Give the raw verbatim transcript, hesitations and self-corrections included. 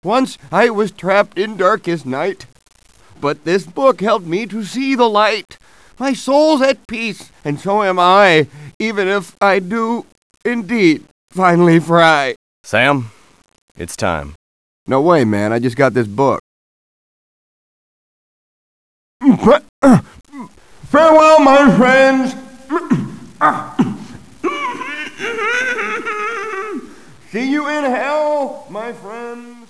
Once I was trapped in darkest night, but this book helped me to see the light. My soul's at peace, and so am I, even if I do, indeed, finally fry. Sam, it's time. No way, man. I just got this book. Farewell, my friends. See you in hell, my friends.